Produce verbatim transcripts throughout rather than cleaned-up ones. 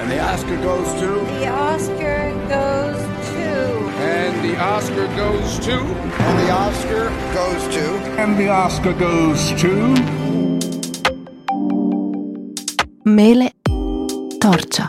And the Oscar goes to... The Oscar goes to... And the Oscar goes to... And the Oscar goes to... And the Oscar goes to... Mele torcia.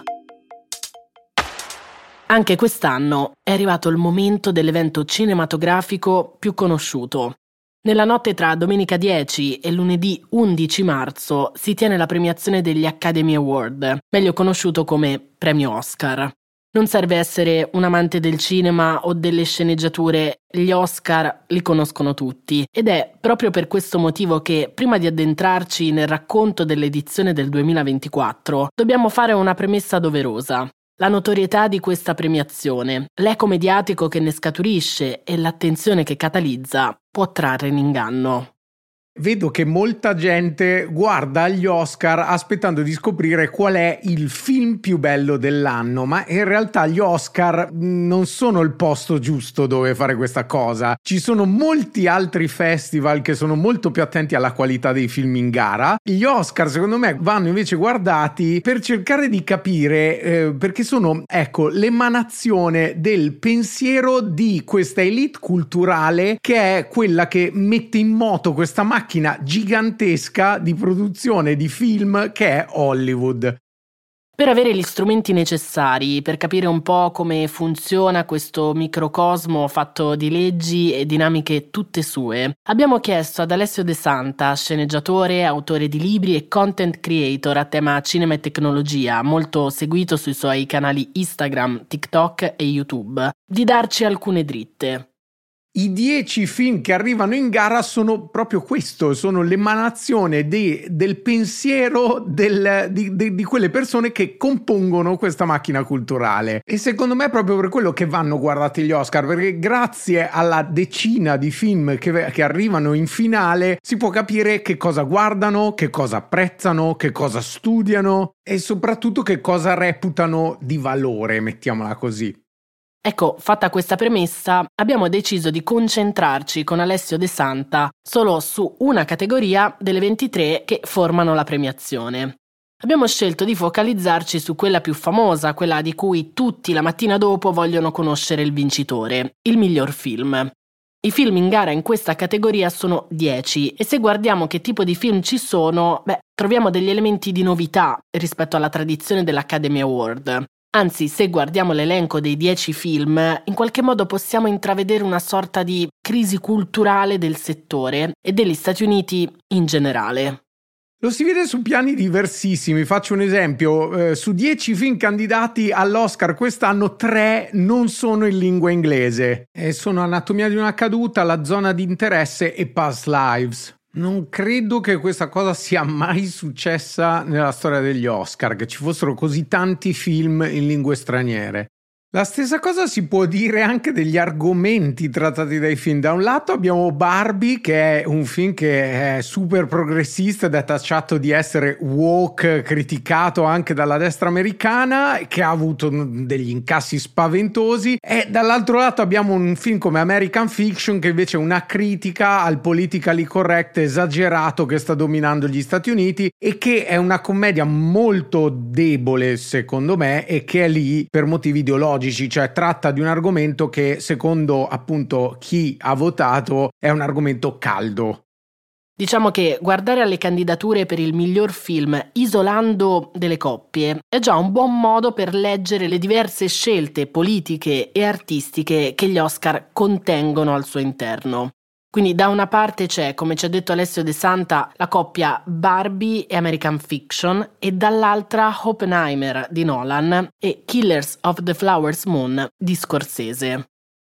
Anche quest'anno è arrivato il momento dell'evento cinematografico più conosciuto. Nella notte tra domenica dieci e lunedì undici marzo si tiene la premiazione degli Academy Award, meglio conosciuto come Premio Oscar. Non serve essere un amante del cinema o delle sceneggiature, gli Oscar li conoscono tutti ed è proprio per questo motivo che, prima di addentrarci nel racconto dell'edizione del duemilaventiquattro, dobbiamo fare una premessa doverosa. La notorietà di questa premiazione, l'eco mediatico che ne scaturisce e l'attenzione che catalizza può trarre in inganno. Vedo che molta gente guarda gli Oscar aspettando di scoprire qual è il film più bello dell'anno, ma in realtà gli Oscar non sono il posto giusto dove fare questa cosa. Ci sono molti altri festival che sono molto più attenti alla qualità dei film in gara. Gli Oscar, secondo me, vanno invece guardati per cercare di capire, eh, perché sono, ecco, l'emanazione del pensiero di questa elite culturale che è quella che mette in moto questa macchina gigantesca di produzione di film che è Hollywood. Per avere gli strumenti necessari per capire un po' come funziona questo microcosmo fatto di leggi e dinamiche tutte sue, abbiamo chiesto ad Alessio De Santa, sceneggiatore, autore di libri e content creator a tema cinema e tecnologia, molto seguito sui suoi canali Instagram, TikTok e YouTube, di darci alcune dritte. I dieci film che arrivano in gara sono proprio questo, sono l'emanazione di, del pensiero del, di, di, di quelle persone che compongono questa macchina culturale. E secondo me è proprio per quello che vanno guardati gli Oscar, perché grazie alla decina di film che, che arrivano in finale si può capire che cosa guardano, che cosa apprezzano, che cosa studiano e soprattutto che cosa reputano di valore, mettiamola così. Ecco, fatta questa premessa, abbiamo deciso di concentrarci con Alessio De Santa solo su una categoria delle ventitré che formano la premiazione. Abbiamo scelto di focalizzarci su quella più famosa, quella di cui tutti la mattina dopo vogliono conoscere il vincitore, il miglior film. I film in gara in questa categoria sono dieci e se guardiamo che tipo di film ci sono, beh, troviamo degli elementi di novità rispetto alla tradizione dell'Academy Award. Anzi, se guardiamo l'elenco dei dieci film, in qualche modo possiamo intravedere una sorta di crisi culturale del settore e degli Stati Uniti in generale. Lo si vede su piani diversissimi. Faccio un esempio: eh, su dieci film candidati all'Oscar quest'anno, tre non sono in lingua inglese e sono Anatomia di una caduta, La zona di interesse e Past Lives. Non credo che questa cosa sia mai successa nella storia degli Oscar, che ci fossero così tanti film in lingue straniere. La stessa cosa si può dire anche degli argomenti trattati dai film. Da un lato abbiamo Barbie, che è un film che è super progressista ed è tacciato di essere woke, criticato anche dalla destra americana, che ha avuto degli incassi spaventosi, e dall'altro lato abbiamo un film come American Fiction, che invece è una critica al politically correct esagerato che sta dominando gli Stati Uniti e che è una commedia molto debole secondo me e che è lì per motivi ideologici. Cioè tratta di un argomento che secondo appunto chi ha votato è un argomento caldo. Diciamo che guardare alle candidature per il miglior film isolando delle coppie è già un buon modo per leggere le diverse scelte politiche e artistiche che gli Oscar contengono al suo interno. Quindi da una parte c'è, come ci ha detto Alessio De Santa, la coppia Barbie e American Fiction e dall'altra Oppenheimer di Nolan e Killers of the Flower Moon di Scorsese.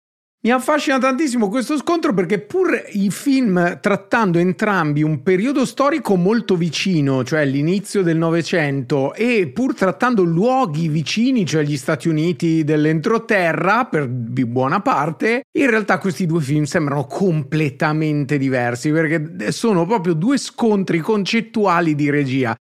Mi affascina tantissimo questo scontro perché pur i film trattando entrambi un periodo storico molto vicino, cioè l'inizio del Novecento, e pur trattando luoghi vicini, cioè gli Stati Uniti dell'entroterra per buona parte, in realtà questi due film sembrano completamente diversi perché sono proprio due scontri concettuali di regia.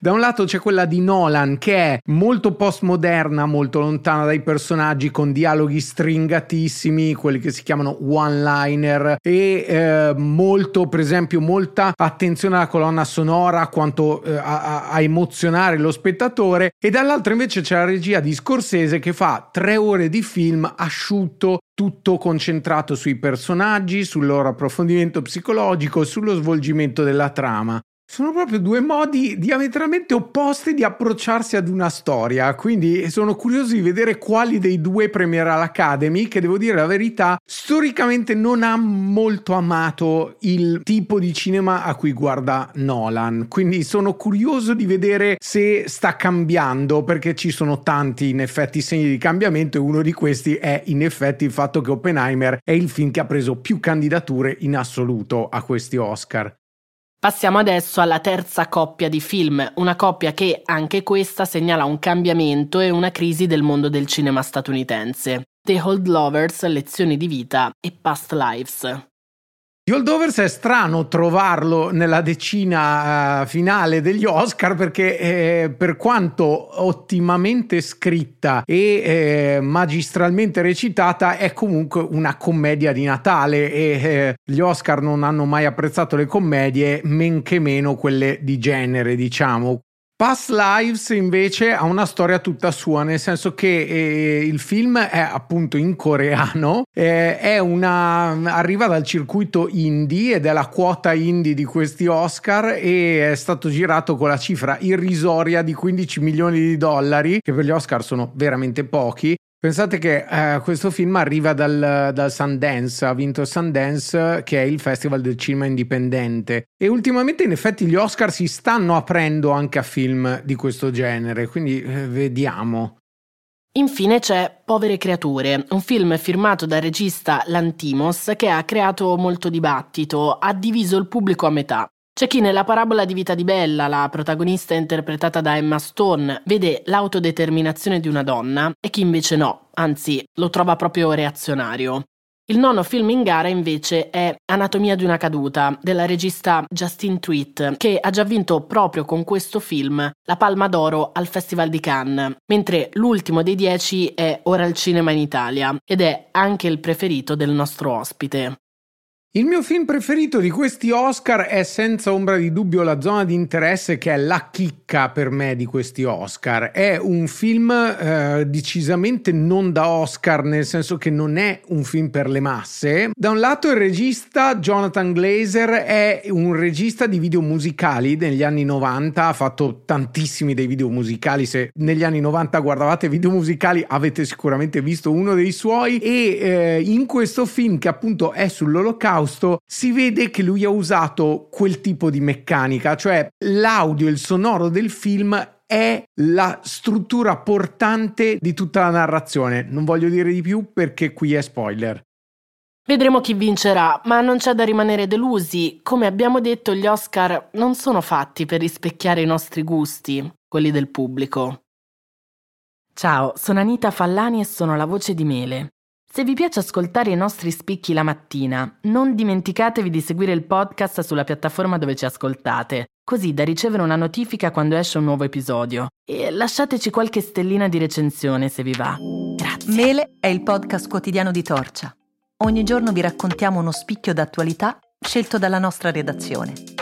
Da un lato c'è quella di Nolan, che è molto postmoderna, molto lontana dai personaggi, con dialoghi stringatissimi, quelli che si chiamano one-liner, e eh, molto, per esempio, molta attenzione alla colonna sonora, quanto eh, a, a emozionare lo spettatore. E dall'altro invece c'è la regia di Scorsese, che fa tre ore di film asciutto, tutto concentrato sui personaggi, sul loro approfondimento psicologico, sullo svolgimento della trama. Sono proprio due modi diametralmente opposti di approcciarsi ad una storia, quindi sono curioso di vedere quali dei due premierà l'Academy, che, devo dire la verità, storicamente non ha molto amato il tipo di cinema a cui guarda Nolan, quindi sono curioso di vedere se sta cambiando, perché ci sono tanti in effetti segni di cambiamento, e uno di questi è in effetti il fatto che Oppenheimer è il film che ha preso più candidature in assoluto a questi Oscar. Passiamo adesso alla terza coppia di film, una coppia che anche questa segnala un cambiamento e una crisi del mondo del cinema statunitense. The Holdovers, Lezioni di vita e Past Lives. The Holdovers è strano trovarlo nella decina uh, finale degli Oscar, perché eh, per quanto ottimamente scritta e eh, magistralmente recitata, è comunque una commedia di Natale, e eh, gli Oscar non hanno mai apprezzato le commedie, men che meno quelle di genere, diciamo. Past Lives invece ha una storia tutta sua, nel senso che eh, il film è appunto in coreano, eh, è una, arriva dal circuito indie ed è la quota indie di questi Oscar, e è stato girato con la cifra irrisoria di quindici milioni di dollari, che per gli Oscar sono veramente pochi. Pensate che eh, questo film arriva dal, dal Sundance, ha vinto Sundance, che è il festival del cinema indipendente, e ultimamente in effetti gli Oscar si stanno aprendo anche a film di questo genere, quindi eh, vediamo. Infine c'è Povere creature, un film firmato dal regista Lanthimos che ha creato molto dibattito, ha diviso il pubblico a metà. C'è chi nella parabola di Vita di Bella, la protagonista interpretata da Emma Stone, vede l'autodeterminazione di una donna, e chi invece no, anzi lo trova proprio reazionario. Il nono film in gara invece è Anatomia di una caduta, della regista Justine Tweet, che ha già vinto proprio con questo film la Palma d'Oro al Festival di Cannes, mentre l'ultimo dei dieci è Ora al cinema in Italia, ed è anche il preferito del nostro ospite. Il mio film preferito di questi Oscar è senza ombra di dubbio La zona di interesse, che è la chicca per me di questi Oscar. È un film eh, decisamente non da Oscar, nel senso che non è un film per le masse. Da un lato il regista Jonathan Glazer è un regista di video musicali negli anni novanta, ha fatto tantissimi dei video musicali. Se negli anni novanta guardavate video musicali avete sicuramente visto uno dei suoi, e eh, in questo film, che appunto è sull'Olocausto, si vede che lui ha usato quel tipo di meccanica, cioè l'audio, il sonoro del film è la struttura portante di tutta la narrazione. Non voglio dire di più perché qui è spoiler. Vedremo chi vincerà, ma non c'è da rimanere delusi. Come abbiamo detto, gli Oscar non sono fatti per rispecchiare i nostri gusti, quelli del pubblico. Ciao, sono Anita Fallani e sono la voce di Mele. Se vi piace ascoltare i nostri spicchi la mattina, non dimenticatevi di seguire il podcast sulla piattaforma dove ci ascoltate, così da ricevere una notifica quando esce un nuovo episodio. E lasciateci qualche stellina di recensione se vi va. Grazie. Mele è il podcast quotidiano di Torcia. Ogni giorno vi raccontiamo uno spicchio d'attualità scelto dalla nostra redazione.